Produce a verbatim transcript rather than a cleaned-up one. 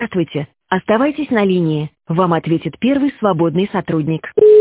Здравствуйте. Оставайтесь на линии. Вам ответит первый свободный сотрудник.